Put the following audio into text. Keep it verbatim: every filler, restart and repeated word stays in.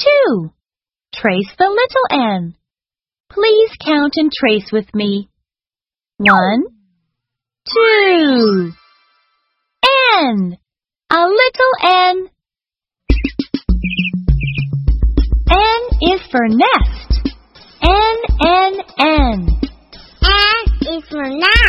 two. Trace the little n. Please count and trace with me. One, two. N. A little n. N is for nest. N, N, N. N is for nest.